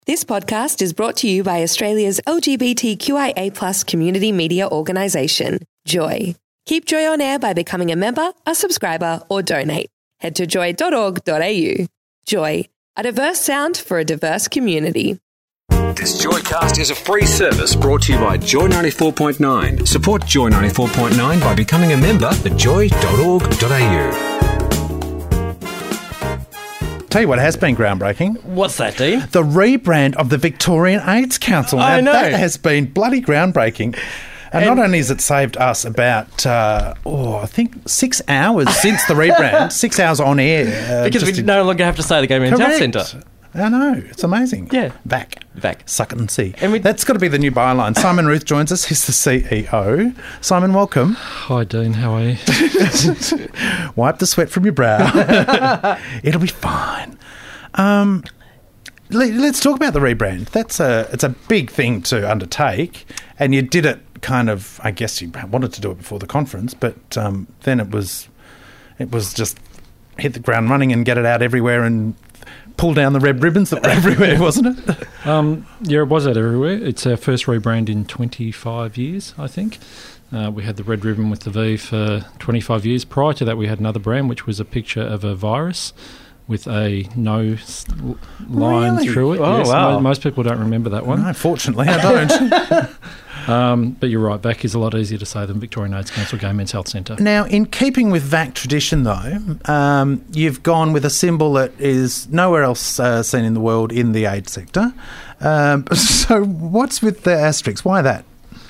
This podcast is brought to you by Australia's LGBTQIA+ community media organisation, Joy. Keep Joy on air by becoming a member, a subscriber, or donate. Head to joy.org.au. Joy, a diverse sound for a diverse community. This Joycast is a free service brought to you by Joy 94.9. Support Joy 94.9 by becoming a member at joy.org.au. Tell you what has been groundbreaking. What's that, Dean? The rebrand of the Victorian AIDS Council. I know. That has been bloody groundbreaking. And not only has it saved us about, I think 6 hours since the rebrand, 6 hours on air. Because we no longer have to say the Gay Men's Health Centre. I know. It's amazing. Yeah. Back. Suck it and see. And that's got to be the new byline. Simon Ruth joins us. He's the CEO. Simon, welcome. Hi, Dean. How are you? Wipe the sweat from your brow. It'll be fine. Let's talk about the rebrand. It's a big thing to undertake, and you did it kind of, I guess you wanted to do it before the conference, but then it was just hit the ground running and get it out everywhere and pull down the red ribbons that were everywhere, wasn't it? Yeah, it was out everywhere. It's our first rebrand in 25 years, I think. We had the red ribbon with the V for 25 years. Prior to that, we had another brand, which was a picture of a virus with a no line through it. Oh, yes, wow. Most people don't remember that one. No, fortunately, I don't. But you're right, VAC is a lot easier to say than Victorian AIDS Council Gay Men's Health Centre. Now, in keeping with VAC tradition, though, you've gone with a symbol that is nowhere else seen in the world in the AIDS sector. So what's with the asterisk? Why that?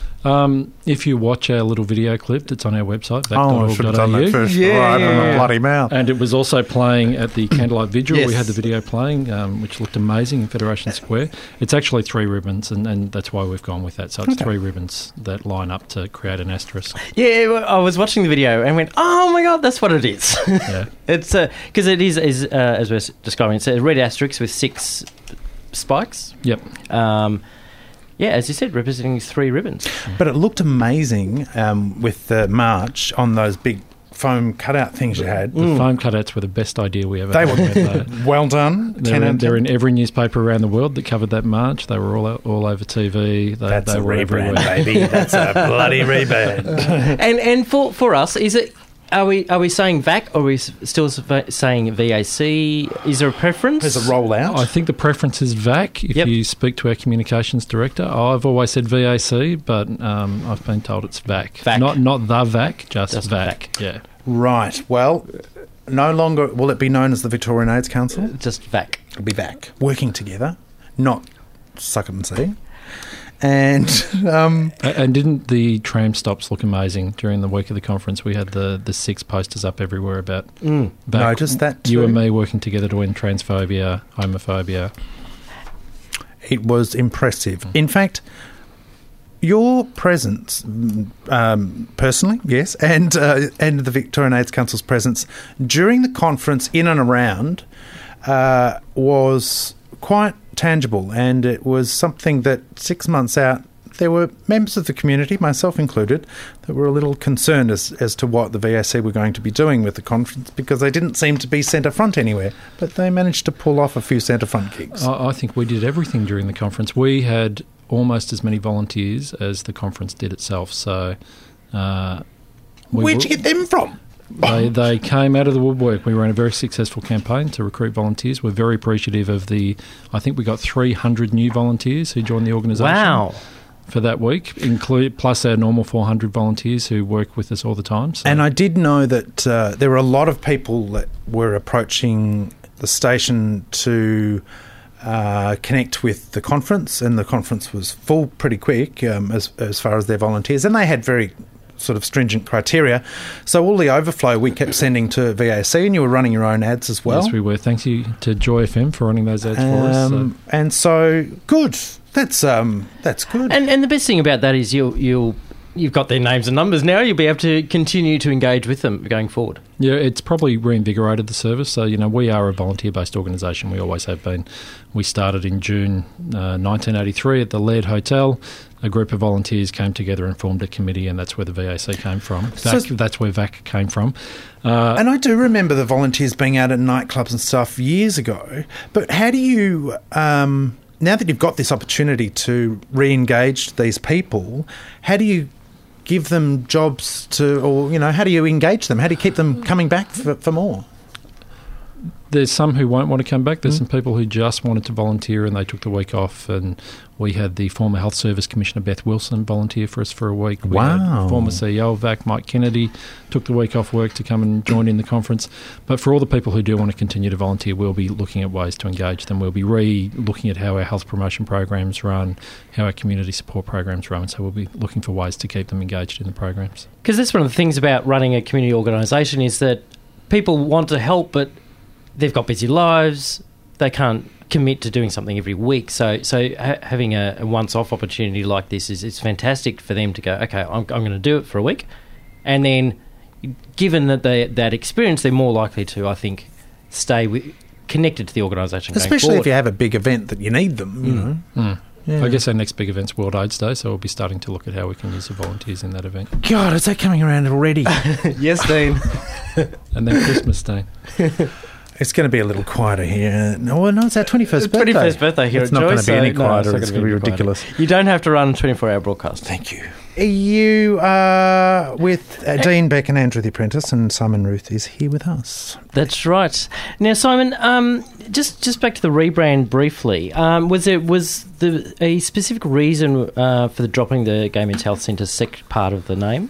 If you watch our little video clip, it's on our website, I should have done that vac.org.au. first. Right in my bloody mouth. And it was also playing at the Candlelight Vigil. Yes. We had the video playing, which looked amazing in Federation Square. It's actually 3 ribbons, and that's why we've gone with that. So it's 3 ribbons that line up to create an asterisk. Yeah, I was watching the video and went, oh my God, that's what it is. Yeah. It's because it is, as we're describing, it's a red asterisk with 6 spikes. Yep. Yeah, as you said, representing 3 ribbons. But it looked amazing with the march on those big foam cutout things you had. The foam cutouts were the best idea we ever They had. were well done. They're in every newspaper around the world that covered that march. They were all over TV. That's they a were rebrand, everywhere. baby. That's a bloody rebrand. And for us, is it? Are we saying VAC or are we still saying VAC? Is there a preference? There's a rollout. I think the preference is VAC. If you speak to our communications director, I've always said VAC, but I've been told it's VAC. VAC. Not the VAC, just VAC. Yeah. Right. Well, no longer will it be known as the Victorian AIDS Council. Just VAC. It'll be VAC. Working together, not suck it and see. And didn't the tram stops look amazing during the week of the conference? We had the 6 posters up everywhere about VAC. Noticed that too. You and me working together to end transphobia, homophobia. It was impressive. In fact, your presence, personally, yes, and the Victorian AIDS Council's presence during the conference in and around was quite tangible, and it was something that 6 months out there were members of the community, myself included, that were a little concerned as to what the VAC were going to be doing with the conference, because they didn't seem to be centre front anywhere, but they managed to pull off a few centre front gigs. I think we did everything during the conference. We had almost as many volunteers as the conference did itself, so where'd you get them from? They came out of the woodwork. We ran a very successful campaign to recruit volunteers. We're very appreciative of I think we got 300 new volunteers who joined the organisation. Wow. For that week, plus our normal 400 volunteers who work with us all the time. So. And I did know that there were a lot of people that were approaching the station to connect with the conference, and the conference was full pretty quick as far as their volunteers, and they had very sort of stringent criteria. So all the overflow we kept sending to VAC, and you were running your own ads as well. Yes, we were. Thank you to Joy FM for running those ads for us. So. And so, good. That's good. And the best thing about that is you've got their names and numbers now. You'll be able to continue to engage with them going forward. Yeah, it's probably reinvigorated the service. So, we are a volunteer-based organisation. We always have been. We started in June 1983 at the Laird Hotel. A group of volunteers came together and formed a committee, and that's where the VAC came from. That's where VAC came from. And I do remember the volunteers being out at nightclubs and stuff years ago. But how do you now that you've got this opportunity to re-engage these people, how do you give them jobs how do you engage them? How do you keep them coming back for more? There's some who won't want to come back. There's some people who just wanted to volunteer and they took the week off. And we had the former Health Service Commissioner Beth Wilson volunteer for us for a week. We had former CEO of VAC, Mike Kennedy, took the week off work to come and join in the conference. But for all the people who do want to continue to volunteer, we'll be looking at ways to engage them. We'll be looking at how our health promotion programs run, how our community support programs run. So we'll be looking for ways to keep them engaged in the programs. Because that's one of the things about running a community organisation is that people want to help, but they've got busy lives. They can't commit to doing something every week. So having a once-off opportunity like this is fantastic for them to go, okay, I'm going to do it for a week. And then given that experience, they're more likely to, I think, stay connected to the organisation going Especially forward. if you have a big event that you need them, you know. Yeah. I guess our next big event's World AIDS Day, so we'll be starting to look at how we can use the volunteers in that event. God, is that coming around already? Yes, Dean. And then Christmas Day. It's going to be a little quieter here. No, it's our 21st birthday. 21st birthday here it's at not Joy. going to be any No, quieter. it's It's not going to be any quieter. ridiculous. You don't have to run a 24-hour broadcast. Thank you. You are with Dean Beck and Andrew the Apprentice, and Simon Ruth is here with us. That's right. Now, Simon, just back to the rebrand briefly. Was there a specific reason for the dropping the Gay Men's Health Centre part of the name?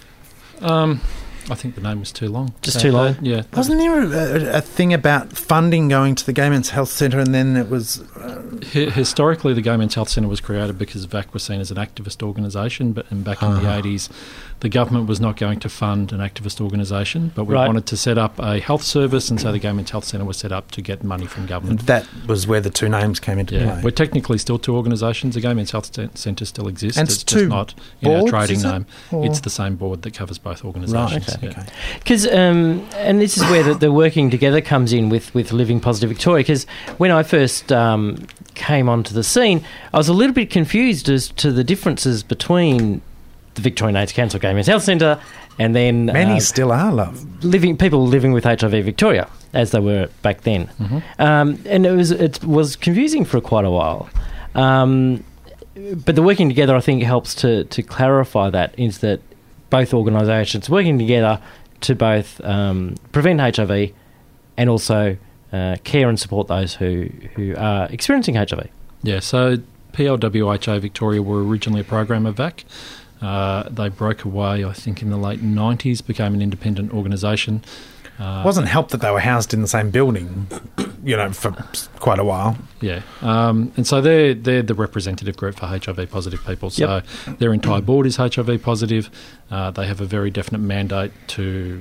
I think the name was too long. Just too long? Yeah. Wasn't there a thing about funding going to the Gay Men's Health Centre, and then it was... Historically, the Gay Men's Health Centre was created because VAC was seen as an activist organisation, and back in the 80s, the government was not going to fund an activist organisation, but we wanted to set up a health service, and so the Gay Men's Health Centre was set up to get money from government. That was where the two names came into play. We're technically still two organisations. The Gay Men's Health Centre still exists. And it's just not in boards, our trading is it? name. Or- It's the same board that covers both organisations. Right, yeah. okay. Because, and this is where the working together comes in with Living Positive Victoria, because when I first came onto the scene, I was a little bit confused as to the differences between the Victorian AIDS Council Gay Men's Health Centre and then... Many still are, love. People living with HIV Victoria, as they were back then. And it was confusing for quite a while. But the working together, I think, helps to clarify that, is that both organisations working together to both prevent HIV and also care and support those who are experiencing HIV. Yeah, so PLWHA Victoria were originally a program of VAC. They broke away, I think, in the late 90s, became an independent organisation. It wasn't helped that they were housed in the same building, for quite a while. Yeah, and so they're the representative group for HIV positive people. So their entire board is HIV positive. They have a very definite mandate to,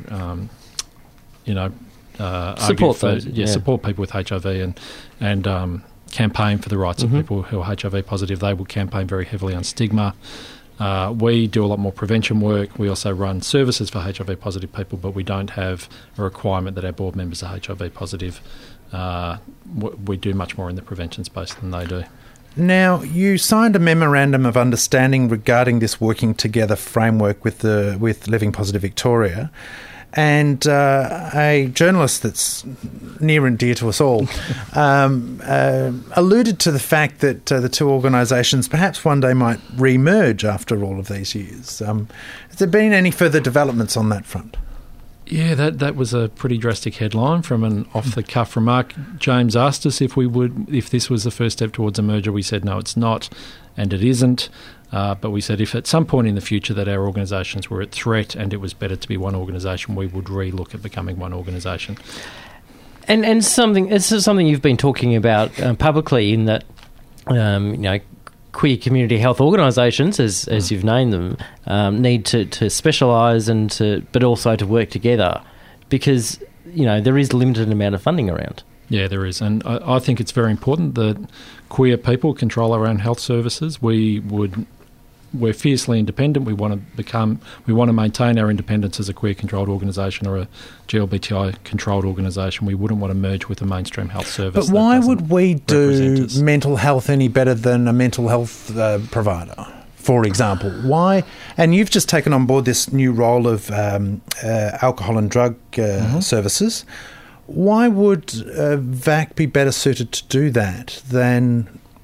support those. Support people with HIV and campaign for the rights of people who are HIV positive. They will campaign very heavily on stigma. We do a lot more prevention work. We also run services for HIV positive people, but we don't have a requirement that our board members are HIV positive. We do much more in the prevention space than they do. Now, you signed a memorandum of understanding regarding this working together framework with Living Positive Victoria, and a journalist that's near and dear to us all alluded to the fact that the two organisations perhaps one day might re-merge after all of these years. Has there been any further developments on that front? Yeah, that was a pretty drastic headline from an off-the-cuff remark. James asked us if this was the first step towards a merger. We said no, it's not, and it isn't. But we said if at some point in the future that our organisations were at threat and it was better to be one organisation, we would re-look at becoming one organisation. And this is something you've been talking about publicly, in that queer community health organisations, as you've named them, need to specialise but also to work together, because there is a limited amount of funding around. Yeah, there is, and I think it's very important that queer people control our own health services. We're fiercely independent. We want to maintain our independence as a queer-controlled organisation or a GLBTI-controlled organisation. We wouldn't want to merge with a mainstream health service. But why would we do us. mental health any better than a mental health provider, for example? Why? And you've just taken on board this new role of alcohol and drug services. Why would VAC be better suited to do that than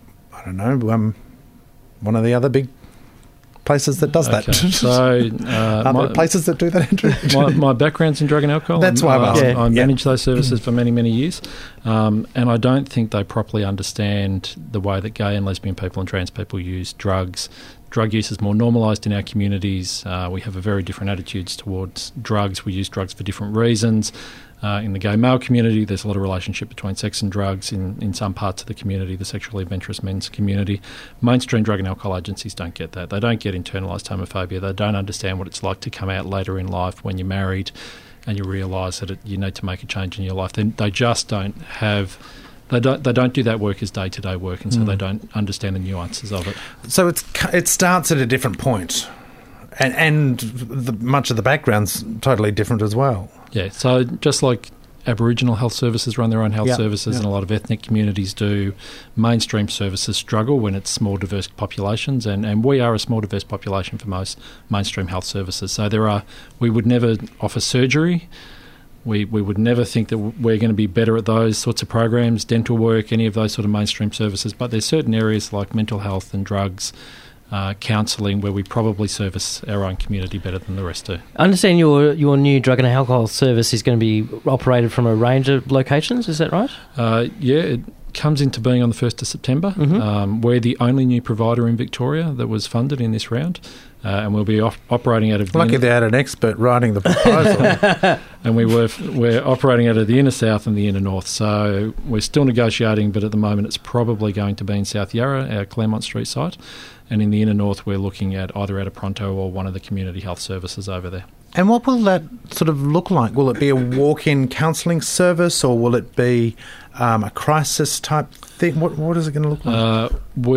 I don't know, one of the other big places that does that. So, places that do that, Andrew? my background's in drug and alcohol. That's why I'm asking. I managed those services for many, many years, and I don't think they properly understand the way that gay and lesbian people and trans people use drugs. Drug use is more normalised in our communities. We have a very different attitudes towards drugs. We use drugs for different reasons. In the gay male community, there's a lot of relationship between sex and drugs. In some parts of the community, the sexually adventurous men's community, mainstream drug and alcohol agencies don't get that. They don't get internalised homophobia. They don't understand what it's like to come out later in life when you're married and you realise that you need to make a change in your life. They just don't have... They don't do that work as day-to-day work, and so they don't understand the nuances of it. So it starts at a different point, and much of the background's totally different as well. Yeah, so just like Aboriginal health services run their own health services and a lot of ethnic communities do, mainstream services struggle when it's small, diverse populations, and we are a small, diverse population for most mainstream health services. So we would never offer surgery. We would never think that we're going to be better at those sorts of programs, dental work, any of those sort of mainstream services, but there's certain areas like mental health and drugs, counselling, where we probably service our own community better than the rest do. I understand your new drug and alcohol service is going to be operated from a range of locations, is that right? It comes into being on the 1st of September. We're the only new provider in Victoria that was funded in this round, and we'll be operating out of... Lucky they had an expert writing the proposal. And we're operating out of the inner south and the inner north, so we're still negotiating, but at the moment it's probably going to be in South Yarra, our Claremont Street site, and in the inner north we're looking at either out of Pronto or one of the community health services over there. And what will that sort of look like? Will it be a walk-in counselling service, or will it be a crisis type thing? What is it going to look like?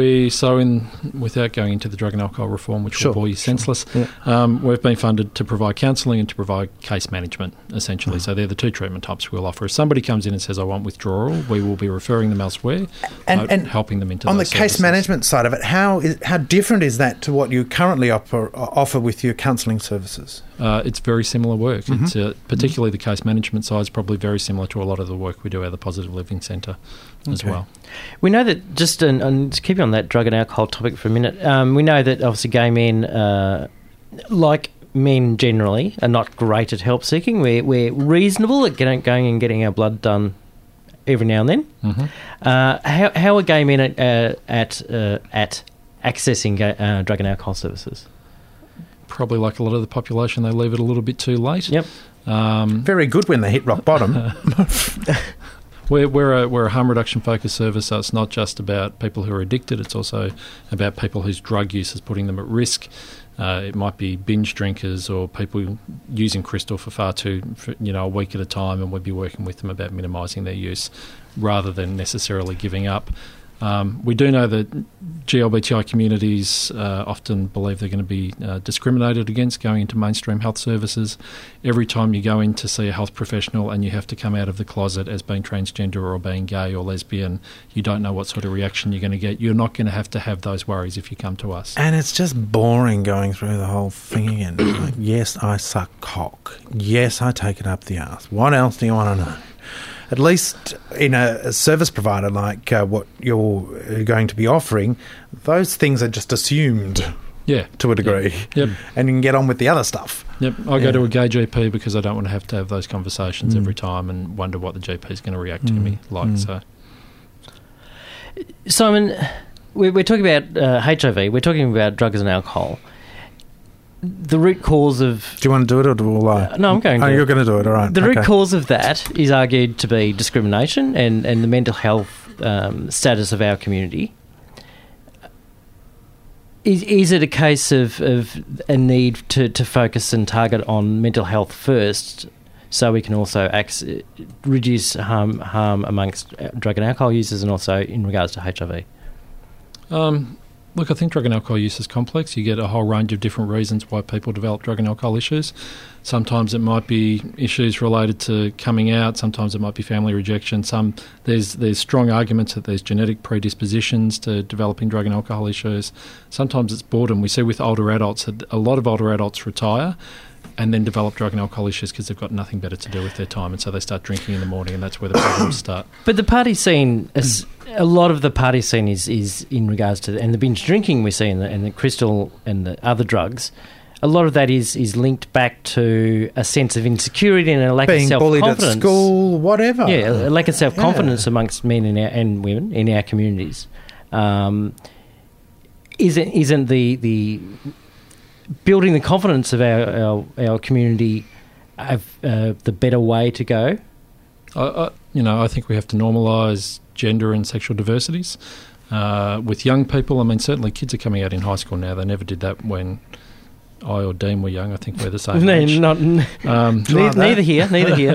Without going into the drug and alcohol reform, which will bore you senseless, we've been funded to provide counselling and to provide case management, essentially. So they're the two treatment types we'll offer. If somebody comes in and says, I want withdrawal, we will be referring them elsewhere and helping them into on those the case services. management side of it, how different is that to what you currently offer with your counselling services? It's very similar work. It's particularly the case management side is probably very similar to a lot of the work we do at the Positive Living Centre as well. We know that, just and to keep on that drug and alcohol topic for a minute, we know that obviously gay men, like men generally, are not great at help seeking. We're reasonable at going and getting our blood done every now and then. How are gay men at accessing drug and alcohol services? Probably like a lot of the population, they leave it a little bit too late. Yep. Very good when they hit rock bottom. We're a harm reduction focused service, so it's not just about people who are addicted, it's also about people whose drug use is putting them at risk. It might be binge drinkers or people using crystal for a week at a time, and we'd be working with them about minimising their use rather than necessarily giving up. We do know that GLBTI communities often believe they're going to be discriminated against going into mainstream health services. Every time you go in to see a health professional and you have to come out of the closet as being transgender or being gay or lesbian, you don't know what sort of reaction you're going to get. You're not going to have those worries if you come to us. And it's just boring going through the whole thing again. Like, yes, I suck cock. Yes, I take it up the arse. What else do you want to know? At least in a service provider like what you're going to be offering, those things are just assumed to a degree. Yep. And you can get on with the other stuff. Yep. I go to a gay GP because I don't want to have those conversations every time and wonder what the GP is going to react to me like. So, Simon, we're talking about HIV, we're talking about drugs and alcohol. The root cause of... Do you want to do it or will I? No, I'm going to. Oh, you're going to do it, all right. The root cause of that is argued to be discrimination and the mental health status of our community. Is it a case of a need to focus and target on mental health first so we can also reduce harm amongst drug and alcohol users and also in regards to HIV? Look, I think drug and alcohol use is complex. You get a whole range of different reasons why people develop drug and alcohol issues. Sometimes it might be issues related to coming out. Sometimes it might be family rejection. There's strong arguments that there's genetic predispositions to developing drug and alcohol issues. Sometimes it's boredom. We see with older adults that a lot of older adults retire and then develop drug and alcohol issues because they've got nothing better to do with their time, and so they start drinking in the morning, and that's where the problems start. But the party scene a lot of the party scene is in regards to and the binge drinking we see and the crystal and the other drugs. A lot of that is linked back to a sense of insecurity and a lack being of self-confidence. Being bullied at school, whatever. Yeah, a lack of self-confidence amongst men and women in our communities. Isn't the building the confidence of our community the better way to go? I think we have to normalise gender and sexual diversities with young people. I mean, certainly kids are coming out in high school now. They never did that when I or Dean were young. I think we're the same age. Neither here.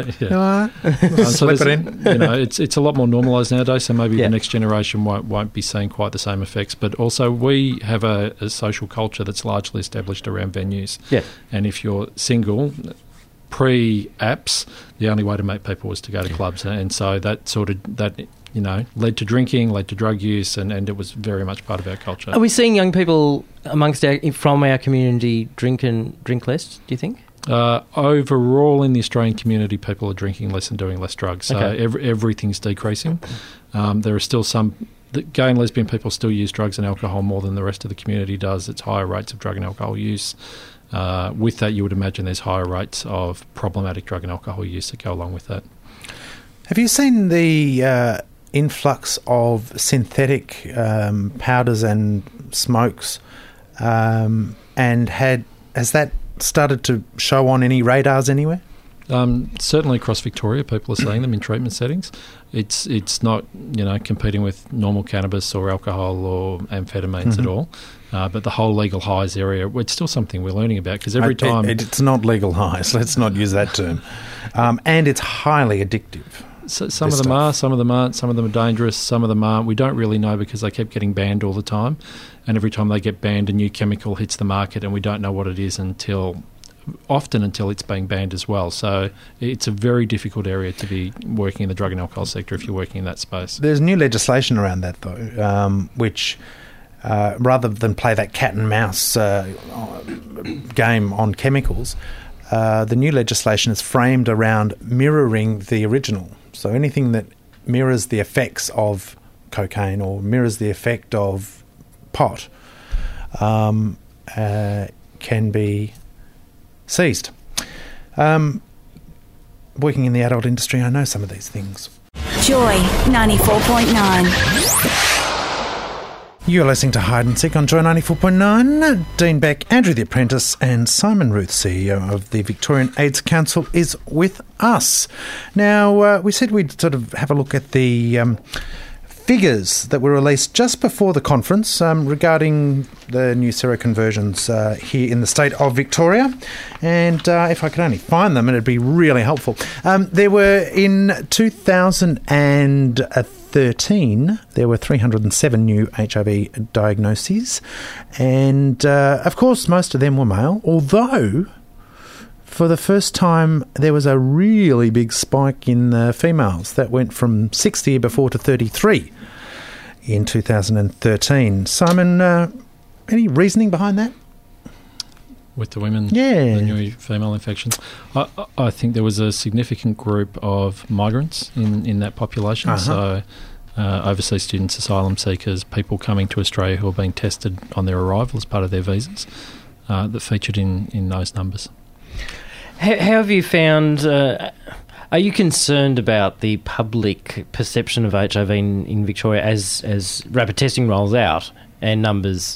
So slip it in. It's a lot more normalised nowadays. So maybe the next generation won't be seeing quite the same effects. But also, we have a social culture that's largely established around venues. Yeah. And if you're single, pre-apps, the only way to meet people was to go to clubs, and so that led to drinking, led to drug use, and it was very much part of our culture. Are we seeing young people from our community drink less, do you think? Overall, in the Australian community, people are drinking less and doing less drugs. So everything's decreasing. There are still some... The gay and lesbian people still use drugs and alcohol more than the rest of the community does. It's higher rates of drug and alcohol use. With that, you would imagine there's higher rates of problematic drug and alcohol use that go along with that. Have you seen the influx of synthetic powders and smokes, and has that started to show on any radars anywhere? Certainly across Victoria, people are seeing them in treatment settings. It's not competing with normal cannabis or alcohol or amphetamines at all. But the whole legal highs area, it's still something we're learning about because every time... It's not legal highs, let's not use that term. And it's highly addictive. So some of them are, some of them aren't, some of them are dangerous, some of them aren't. We don't really know because they keep getting banned all the time. And every time they get banned, a new chemical hits the market and we don't know what it is until it's being banned as well. So it's a very difficult area to be working in the drug and alcohol sector if you're working in that space. There's new legislation around that, though, which... rather than play that cat and mouse game on chemicals, the new legislation is framed around mirroring the original. So anything that mirrors the effects of cocaine or mirrors the effect of pot can be seized. Working in the adult industry, I know some of these things. Joy 94.9. You're listening to Hide and Seek on Joy 94.9. Dean Beck, Andrew the Apprentice and Simon Ruth, CEO of the Victorian AIDS Council, is with us. Now, we said we'd sort of have a look at the figures that were released just before the conference regarding the new seroconversions here in the state of Victoria. And if I could only find them, it'd be really helpful. There were, in 2013, there were 307 new HIV diagnoses. And, of course, most of them were male, although... For the first time, there was a really big spike in the females. That went from 6 the year before to 33 in 2013. Simon, any reasoning behind that? With the women, yeah, the new female infections. I think there was a significant group of migrants in that population. So overseas students, asylum seekers, people coming to Australia who are being tested on their arrival as part of their visas that featured in those numbers. How have you found... are you concerned about the public perception of HIV in Victoria as rapid testing rolls out and numbers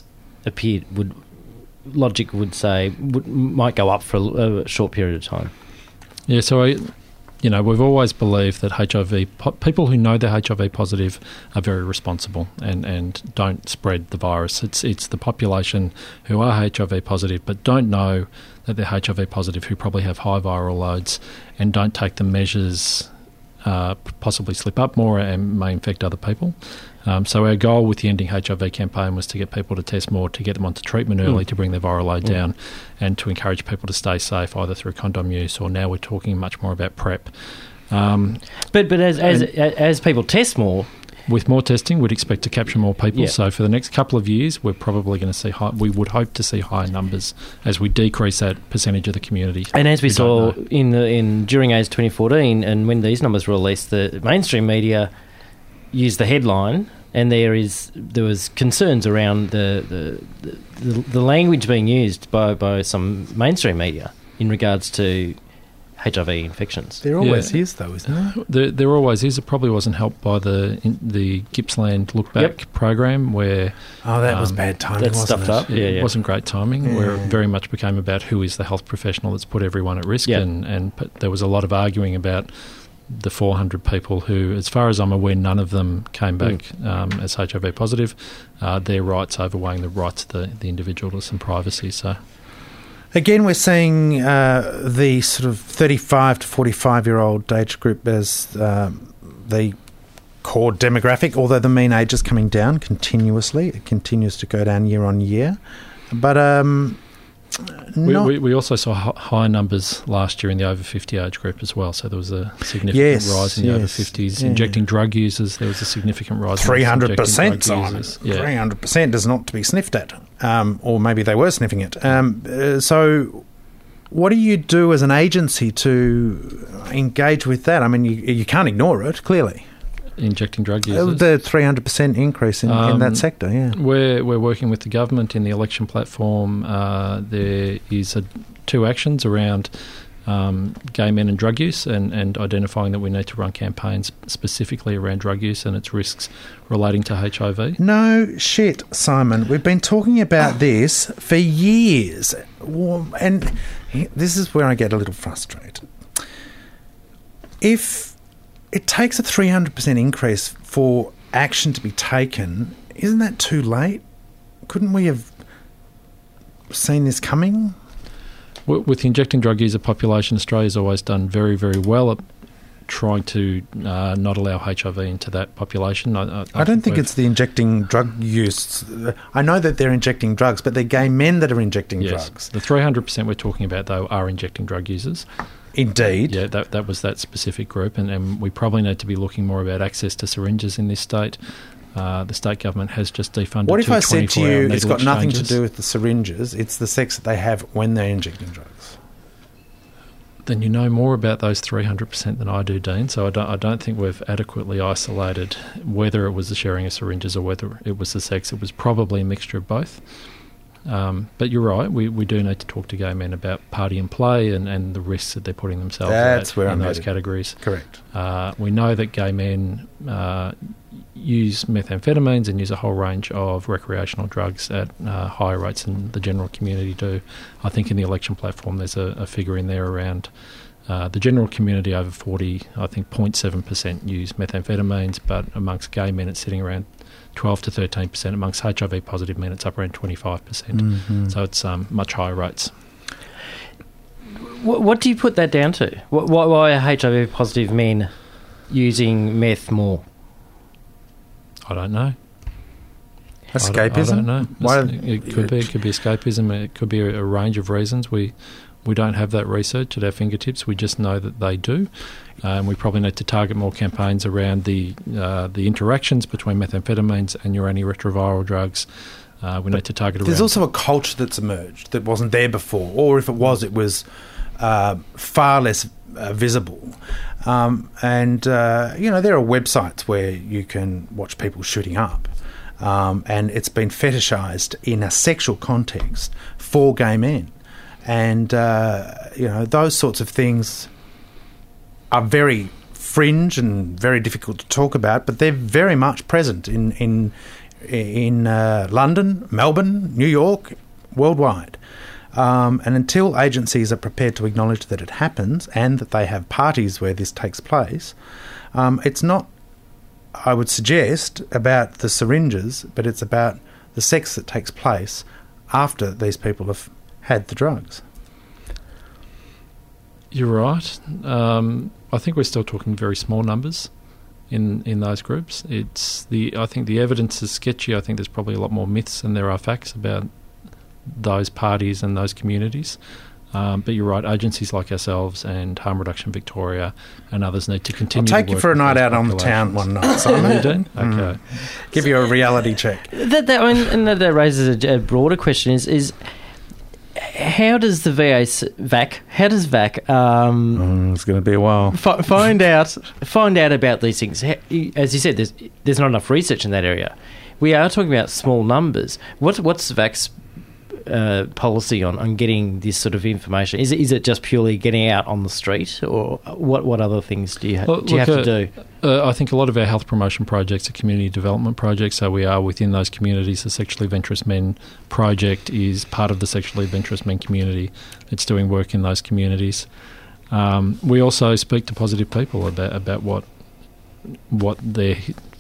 logic would say might go up for a short period of time? Yeah, so we've always believed that people who know they're HIV positive are very responsible and don't spread the virus. It's the population who are HIV positive but don't know that they're HIV positive, who probably have high viral loads and don't take the measures, possibly slip up more and may infect other people. So our goal with the Ending HIV campaign was to get people to test more, to get them onto treatment early, to bring their viral load down, and to encourage people to stay safe either through condom use or now we're talking much more about PrEP. But as people test more... With more testing, we'd expect to capture more people. Yeah. So for the next couple of years, we're probably going to see we would hope to see higher numbers as we decrease that percentage of the community. And as we saw during AIDS 2014, and when these numbers were released, the mainstream media use the headline, and there was concerns around the language being used by some mainstream media in regards to HIV infections. There always is, though, isn't there? There always is. It probably wasn't helped by the Gippsland Look Back program, where that was bad timing. That's wasn't stuffed it? up. it wasn't great timing. Where it very much became about who is the health professional that's put everyone at risk, and there was a lot of arguing about the 400 people who, as far as I'm aware, none of them came back as HIV positive. Their rights overweighing the rights of the individual to some privacy. So. Again, we're seeing the sort of 35 to 45-year-old age group as the core demographic, although the mean age is coming down continuously. It continues to go down year on year. But we also saw high numbers last year in the over 50 age group as well. So there was a significant rise in the over 50s. Yeah. Injecting drug users, there was a significant rise. 300%, Simon. 300% is not to be sniffed at. Or maybe they were sniffing it. So what do you do as an agency to engage with that? I mean, you can't ignore it, clearly. Injecting drug users. The 300% increase in that sector, yeah. We're working with the government in the election platform. There is 2 actions around gay men and drug use, and identifying that we need to run campaigns specifically around drug use and its risks relating to HIV. No shit, Simon. We've been talking about this for years. And this is where I get a little frustrated. If it takes a 300% increase for action to be taken, isn't that too late? Couldn't we have seen this coming? With the injecting drug user population, Australia's always done very, very well at trying to not allow HIV into that population. I don't think it's the injecting drug use. I know that they're injecting drugs, but they're gay men that are injecting drugs. The 300% we're talking about, though, are injecting drug users. Indeed. Yeah, that was that specific group, and we probably need to be looking more about access to syringes in this state. The state government has just defunded. What if I said to you needle it's got nothing to exchanges. do with the syringes, it's the sex that they have when they're injecting drugs? Then you know more about those 300% than I do, Dean. So I don't think we've adequately isolated whether it was the sharing of syringes or whether it was the sex. It was probably a mixture of both. But you're right, we do need to talk to gay men about party and play and the risks that they're putting themselves in those categories. Correct. We know that gay men use methamphetamines and use a whole range of recreational drugs at higher rates than the general community do. I think in the election platform there's a figure in there around the general community over 40, I think 0.7% use methamphetamines, but amongst gay men it's sitting around 12 to 13%. Amongst HIV positive men it's up around 25%. Mm-hmm. So it's much higher rates. What do you put that down to? Why are HIV positive men using meth more? I don't know. Escapism? I don't know. It could be escapism. It could be a range of reasons. We don't have that research at our fingertips. We just know that they do. We probably need to target more campaigns around the interactions between methamphetamines and your antiretroviral drugs. We need to target around... There's also a culture that's emerged that wasn't there before, or if it was far less visible. And there are websites where you can watch people shooting up. And it's been fetishised in a sexual context for gay men. And, those sorts of things are very fringe and very difficult to talk about, but they're very much present in London, Melbourne, New York, worldwide. And until agencies are prepared to acknowledge that it happens and that they have parties where this takes place, it's not, I would suggest, about the syringes, but it's about the sex that takes place after these people have had the drugs. You're right. I think we're still talking very small numbers in those groups. I think the evidence is sketchy. I think there's probably a lot more myths than there are facts about those parties and those communities. But you're right, agencies like ourselves and Harm Reduction Victoria and others need to continue to work. I'll take you for a night out on the town one night, Simon. You do? Okay. Give you a reality check. That raises a broader question: is how does the VAC? How does VAC It's going to be a while. find out about these things? As you said, there's not enough research in that area. We are talking about small numbers. What's VAC's policy on getting this sort of information? Is it just purely getting out on the street, or what other things do you have to do? I think a lot of our health promotion projects are community development projects, so we are within those communities. The Sexually Adventurous Men project is part of the Sexually Adventurous Men community. It's doing work in those communities. We also speak to positive people about what their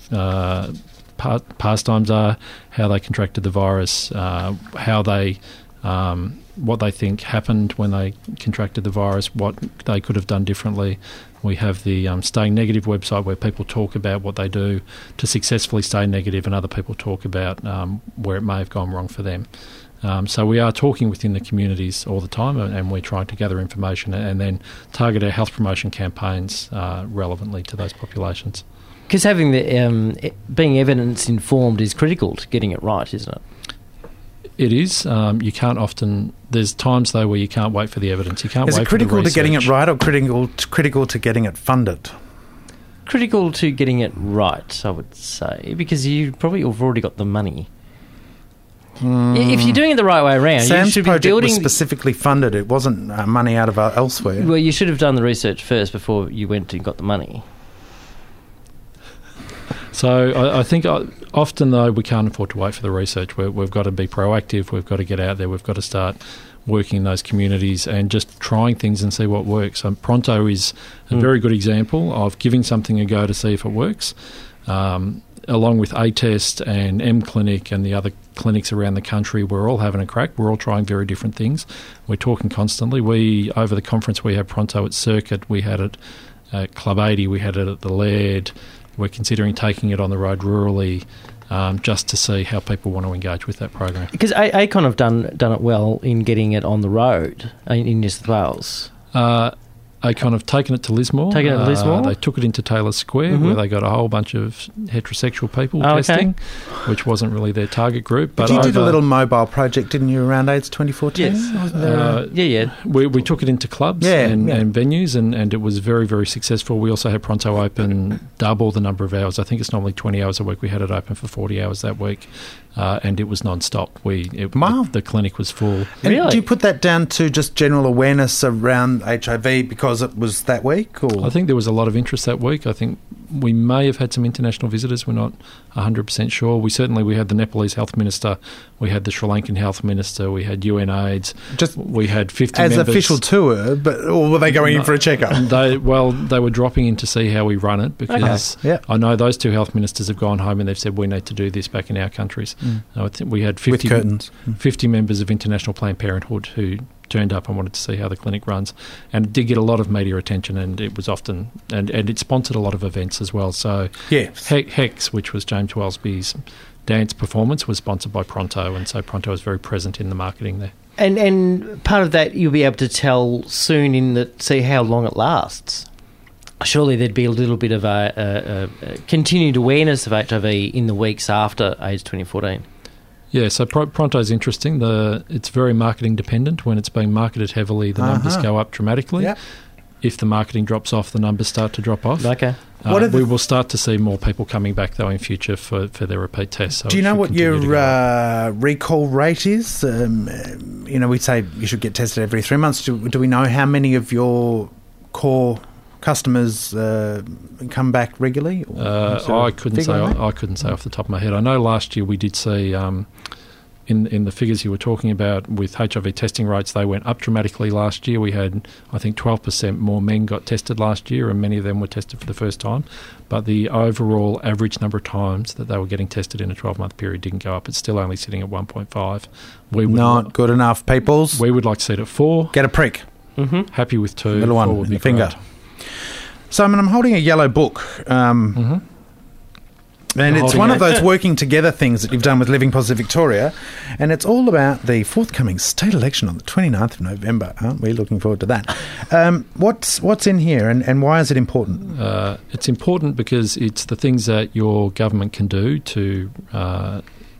pastimes are, how they contracted the virus, how they what they think happened when they contracted the virus, what they could have done differently. We have the Staying Negative website where people talk about what they do to successfully stay negative, and other people talk about where it may have gone wrong for them. So we are talking within the communities all the time, and we're trying to gather information and then target our health promotion campaigns relevantly to those populations. Because having being evidence informed is critical to getting it right, isn't it? It is. You can't often. There's times though where you can't wait for the evidence. You can't. Is wait it critical for the to getting it research. right, or critical to getting it funded? Critical to getting it right, I would say, because you probably have already got the money. If you're doing it the right way around, you Sam's should be project building. was specifically funded. It wasn't money out of elsewhere. Well, you should have done the research first before you went and got the money. So I think often, though, we can't afford to wait for the research. We've got to be proactive. We've got to get out there. We've got to start working in those communities and just trying things and see what works. Pronto is a very good example of giving something a go to see if it works. Along with A-Test and M-Clinic and the other clinics around the country, we're all having a crack. We're all trying very different things. We're talking constantly. Over the conference, we had Pronto at Circuit. We had it at Club 80. We had it at the Laird. We're considering taking it on the road rurally, just to see how people want to engage with that program. Because ACON have done it well in getting it on the road in New South Wales. ACON have taken it to Lismore. They took it into Taylor Square, where they got a whole bunch of heterosexual people testing, which wasn't really their target group. But you did a little mobile project, didn't you, around AIDS 2014? Yes. We took it into clubs and venues, and it was very, very successful. We also had Pronto open double the number of hours. I think it's normally 20 hours a week. We had it open for 40 hours that week, and it was non-stop. The clinic was full. And do you put that down to just general awareness around HIV because it was that week? Or? I think there was a lot of interest that week. I think we may have had some international visitors. We're not 100% sure. We had the Nepalese health minister, we had the Sri Lankan health minister, we had UNAIDS. We had 50 as members. Official tour, or were they going in for a checkup? They were dropping in to see how we run it, because I know those two health ministers have gone home and they've said we need to do this back in our countries. I think we had 50 with curtains. 50 members of International Planned Parenthood who turned up and wanted to see how the clinic runs, and it did get a lot of media attention, and it was often and it sponsored a lot of events as well. So Hex, which was James Wellesby's dance performance, was sponsored by Pronto, and so Pronto was very present in the marketing there. And part of that you'll be able to tell soon see how long it lasts. Surely there'd be a little bit of a continued awareness of HIV in the weeks after AIDS 2014. Yeah, so Pronto is interesting. It's very marketing dependent. When it's being marketed heavily, the numbers go up dramatically. Yep. If the marketing drops off, the numbers start to drop off. Okay. We will start to see more people coming back, though, in future for their repeat tests. So do you know what your recall rate is? We say you should get tested every 3 months. Do we know how many of your core customers come back regularly? I couldn't say off the top of my head. I know last year we did see in the figures you were talking about with HIV testing rates, they went up dramatically last year. We had, I think, 12% more men got tested last year, and many of them were tested for the first time. But the overall average number of times that they were getting tested in a 12-month period didn't go up. It's still only sitting at 1.5. Not good enough, peoples. We would like to see it at 4. Get a prick. Mm-hmm. Happy with 2. Little one, 4 would be finger. great. Simon, I'm holding a yellow book. And it's one of those working together things that you've done with Living Positive Victoria, and it's all about the forthcoming state election on the 29th of November. Aren't we looking forward to that? What's in here, and why is it important? It's important because it's the things that your government can do to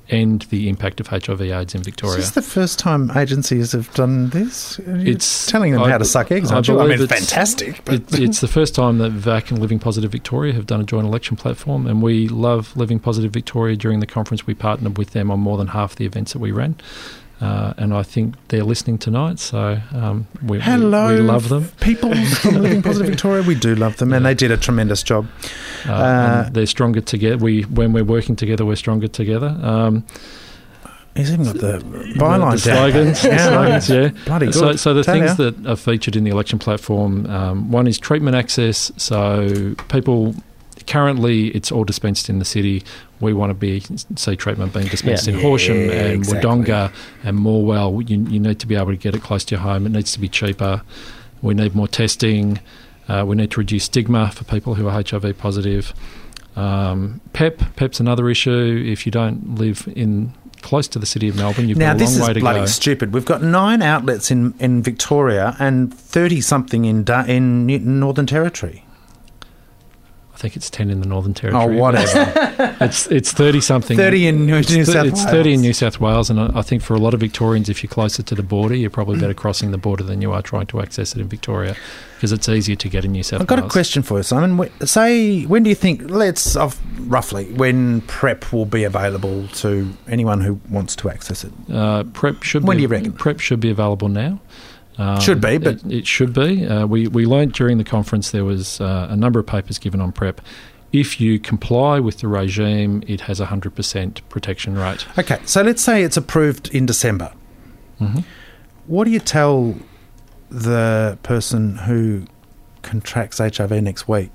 end the impact of HIV/AIDS in Victoria. Is this the first time agencies have done this? It's telling them how to suck eggs, aren't you? I mean, it's fantastic. But it's the first time that VAC and Living Positive Victoria have done a joint election platform, and we love Living Positive Victoria. During the conference, we partnered with them on more than half the events that we ran. And I think they're listening tonight, so we love them. People from Living Positive Victoria, we do love them, and they did a tremendous job. And they're stronger together. When we're working together, we're stronger together. He's even got the byline the slogans, yeah. Bloody good. So the things that are featured in the election platform, one is treatment access. So people... Currently, it's all dispensed in the city. We want to see treatment being dispensed in Horsham and Wodonga and Morwell. You need to be able to get it close to your home. It needs to be cheaper. We need more testing. We need to reduce stigma for people who are HIV positive. PEP's another issue. If you don't live close to the city of Melbourne, you've got a long way to go. Now, this is bloody stupid. We've got 9 outlets in Victoria and 30-something in Northern Territory. I think it's 10 in the Northern Territory. Oh, whatever. It's 30-something. 30 in New South Wales. It's 30 in New South Wales, and I think for a lot of Victorians, if you're closer to the border, you're probably better crossing the border than you are trying to access it in Victoria, because it's easier to get in New South Wales. I've got a question for you, Simon. When do you think, roughly, when PrEP will be available to anyone who wants to access it? When do you reckon? PrEP should be available now. Should be, but... It should be. We learned during the conference there was a number of papers given on PrEP. If you comply with the regime, it has a 100% protection rate. Okay, so let's say it's approved in December. Mm-hmm. What do you tell the person who contracts HIV next week?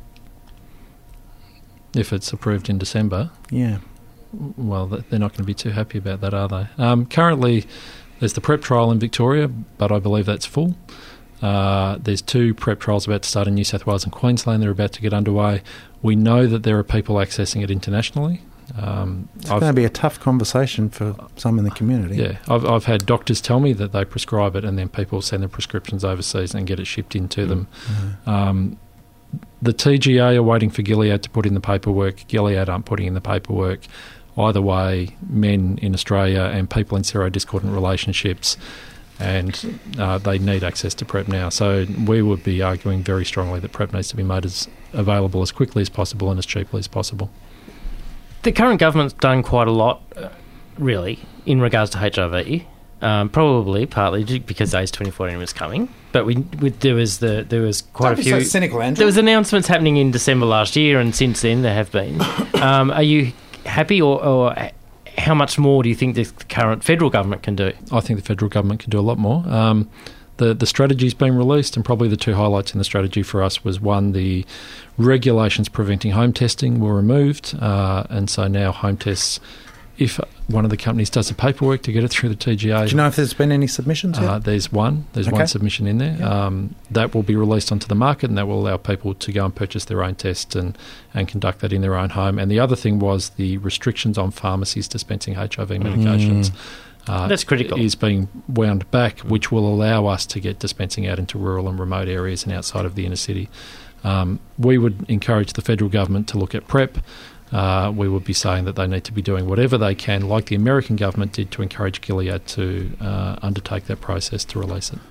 If it's approved in December? Yeah. Well, they're not going to be too happy about that, are they? Currently... There's the PrEP trial in Victoria, but I believe that's full. There's 2 PrEP trials about to start in New South Wales and Queensland. They're about to get underway. We know that there are people accessing it internationally. It's going to be a tough conversation for some in the community. Yeah, I've had doctors tell me that they prescribe it and then people send the prescriptions overseas and get it shipped into them. Mm-hmm. The TGA are waiting for Gilead to put in the paperwork. Gilead aren't putting in the paperwork. Either way, men in Australia and people in serodiscordant relationships, and they need access to PrEP now. So we would be arguing very strongly that PrEP needs to be made as available as quickly as possible and as cheaply as possible. The current government's done quite a lot, really, in regards to HIV. Probably partly because ACE 2014 was coming, but there was quite a few. So cynical, Andrew. There was announcements happening in December last year, and since then there have been. Are you happy, or how much more do you think the current federal government can do? I think the federal government can do a lot more. The strategy's been released, and probably the 2 highlights in the strategy for us was, one, the regulations preventing home testing were removed, and so now home tests, if one of the companies does the paperwork to get it through the TGA... Do you know if there's been any submissions yet? There's one. There's one submission in there. Yep. That will be released onto the market, and that will allow people to go and purchase their own test and conduct that in their own home. And the other thing was the restrictions on pharmacies dispensing HIV medications. That's critical. Is being wound back, which will allow us to get dispensing out into rural and remote areas and outside of the inner city. We would encourage the federal government to look at PrEP. We would be saying that they need to be doing whatever they can, like the American government did, to encourage Gilead to undertake that process to release it.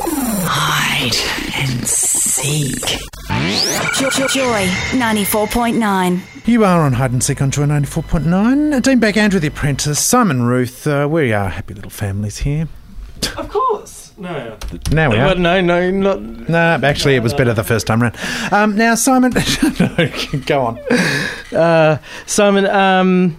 Hide and seek. Joy 94.9. You are on Hide and Seek on Joy 94.9. Dean Beck, Andrew the Apprentice, Simon Ruth. We are happy little families here. Of course. No. Now we are. No, not... No, actually it was better the first time round. Now, Simon... No, go on. Simon,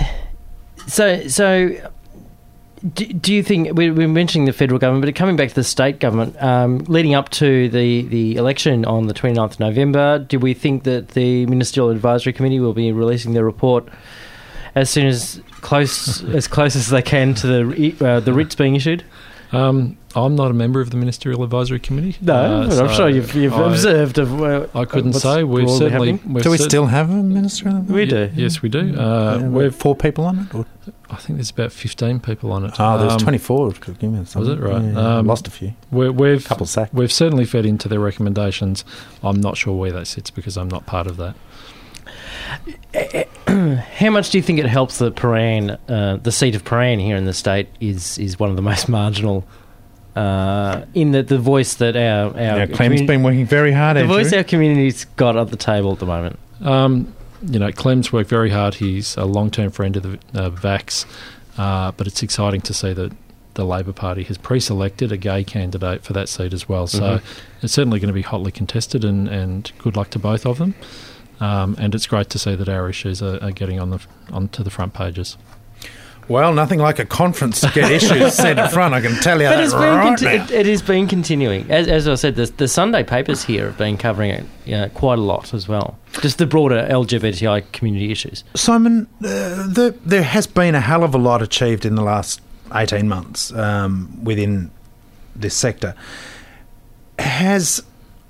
so do you think... We're mentioning the federal government, but coming back to the state government, leading up to the election on the 29th of November, do we think that the Ministerial Advisory Committee will be releasing their report as soon as close as they can to the writs being issued? I'm not a member of the Ministerial Advisory Committee. No, but I'm sure you've observed. I couldn't say. We've certainly. Do we still have a Ministerial? We do. Yes, we do. We've 4 people on it. Or? I think there's about 15 people on it. Oh, there's 24. Was it right? Yeah, lost a few. We've couple sacked. We've certainly fed into their recommendations. I'm not sure where that sits because I'm not part of that. How much do you think it helps that Prahran, the seat of Prahran here in the state, is one of the most marginal? In the voice that our Clem's been working very hard. The voice our community's got at the table at the moment. Clem's worked very hard. He's a long-term friend of the VAX, but it's exciting to see that the Labor Party has pre-selected a gay candidate for that seat as well. So it's certainly going to be hotly contested, and good luck to both of them. And it's great to see that our issues are getting onto the front pages. Well, nothing like a conference to get issues set in front, I can tell you that now. It has been continuing. As I said, the Sunday papers here have been covering it quite a lot as well. Just the broader LGBTI community issues. Simon, there has been a hell of a lot achieved in the last 18 months within this sector. There's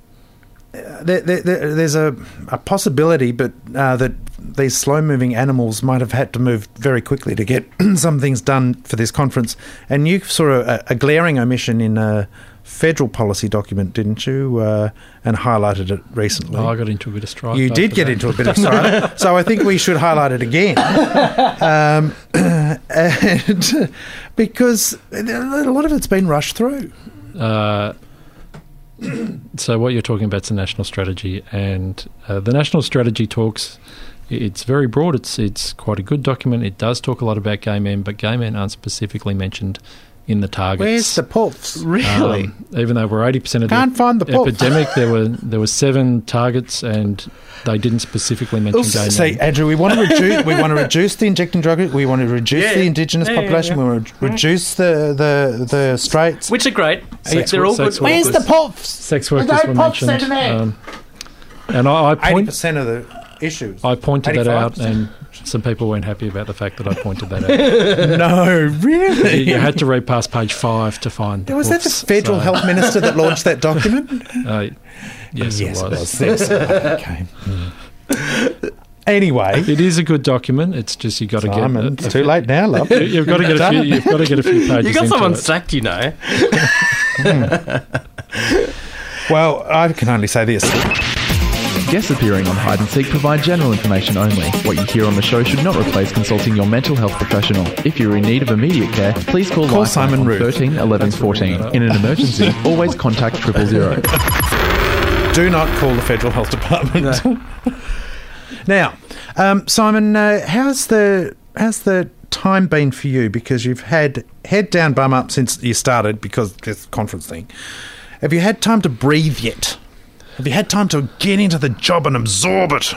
a possibility, but that these slow-moving animals might have had to move very quickly to get some things done for this conference. And you saw a glaring omission in a federal policy document, didn't you? And highlighted it recently. I got into a bit of strife. You did get into a bit of strife. So I think we should highlight it again. And because a lot of it's been rushed through. So what you're talking about is the national strategy, and the national strategy talks. It's very broad. It's quite a good document. It does talk a lot about gay men, but gay men aren't specifically mentioned in the targets. Where's the puffs? Really? Even though we're 80% of Can't find the epidemic, there were 7 targets, and they didn't specifically mention gay men. See, Andrew, we want to reduce the injecting drug. We want to reduce the Indigenous population. We want to reduce the straights, which are great. They're all good. Where's the puffs? Sex workers were mentioned. And I 80% of the issues. I pointed 85%. That out, and some people weren't happy about the fact that I pointed that out. No, really? You had to read past page 5 to find. Was that the federal health minister that launched that document? Yes, it was. Okay. Anyway, it is a good document. It's just you got to get. It's too late now, love. You've got to get a few. You've got to get a few pages. You got someone sacked, you know. Well, I can only say this. Guests appearing on Hide and Seek provide general information only. What you hear on the show should not replace consulting your mental health professional. If you're in need of immediate care, please call Simon Root 13 11 14. In an emergency, always contact 000. Do not call the Federal Health Department. No. Now, Simon, how's the time been for you? Because you've had head down, bum up since you started because of this conference thing. Have you had time to breathe yet? Have you had time to get into the job and absorb it?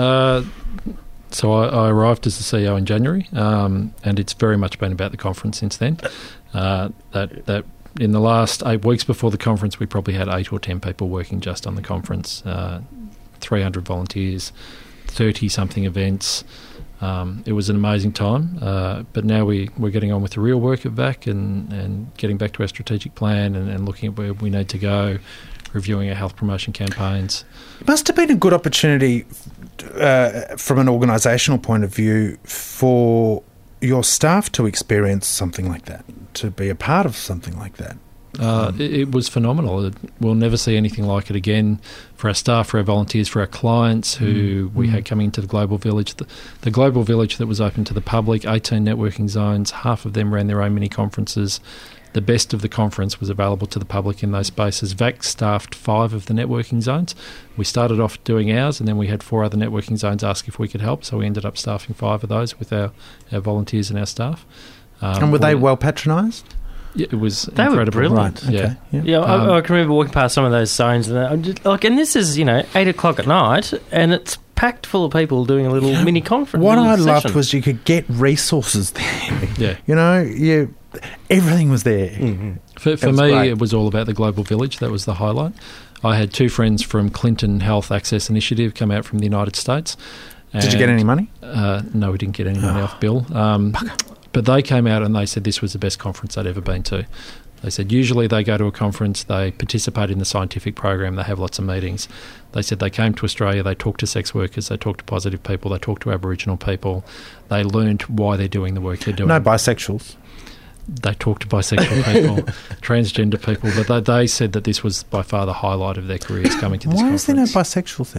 So I arrived as the CEO in January, and it's very much been about the conference since then. That in the last 8 weeks before the conference, we probably had 8 or 10 people working just on the conference, 300 volunteers, 30-something events. It was an amazing time, but now we're getting on with the real work at VAC and getting back to our strategic plan and looking at where we need to go, reviewing our health promotion campaigns. It must have been a good opportunity from an organisational point of view for your staff to experience something like that, to be a part of something like that. It was phenomenal. We'll never see anything like it again for our staff, for our volunteers, for our clients who we had coming into the Global Village. The Global Village that was open to the public, 18 networking zones, half of them ran their own mini-conferences. The best of the conference was available to the public in those spaces. VAC staffed 5 of the networking zones. We started off doing ours, and then we had 4 other networking zones ask if we could help, so we ended up staffing 5 of those with our volunteers and our staff. And were they well patronised? Yeah, it was they incredible. Were brilliant. Right. Okay. Yeah, I can remember walking past some of those zones, and I'm just, and this is 8:00 at night, and it's packed full of people doing a little mini conference. What I loved was you could get resources there. Yeah, everything was there. Mm-hmm. For me, great. It was all about the Global Village. That was the highlight. I had 2 friends from Clinton Health Access Initiative come out from the United States. Did you get any money? No, we didn't get any money off Bill. But they came out and they said this was the best conference they'd ever been to. They said usually they go to a conference, they participate in the scientific program, they have lots of meetings. They said they came to Australia, they talked to sex workers, they talked to positive people, they talked to Aboriginal people. They learned why they're doing the work they're doing. No bisexuals. They talked to bisexual people, transgender people, but they said that this was by far the highlight of their careers coming to this conference. Why is there no bisexuals there?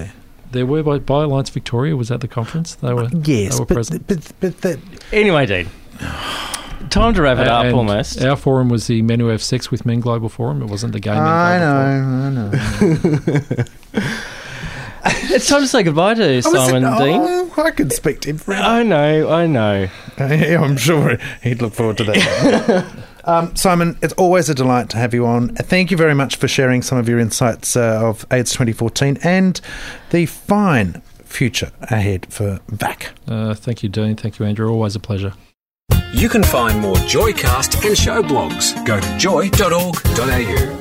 There were by Alliance Victoria was at the conference. They were Yes, they were present. but that, Anyway, Dean, time to wrap it up And almost. Our forum was the Men Who Have Sex with Men Global Forum. It wasn't the Gay Men Global Forum. I know. It's time to say goodbye to Simon Dean. I could speak to him forever. I know. Yeah, I'm sure he'd look forward to that. Simon, it's always a delight to have you on. Thank you very much for sharing some of your insights of AIDS 2014 and the fine future ahead for VAC. Thank you, Dean. Thank you, Andrew. Always a pleasure. You can find more Joycast and show blogs. Go to joy.org.au.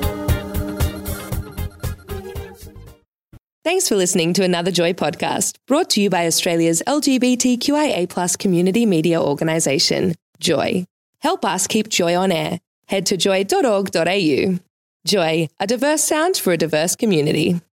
Thanks for listening to another Joy podcast, brought to you by Australia's LGBTQIA+ community media organisation, Joy. Help us keep Joy on air. Head to joy.org.au. Joy, a diverse sound for a diverse community.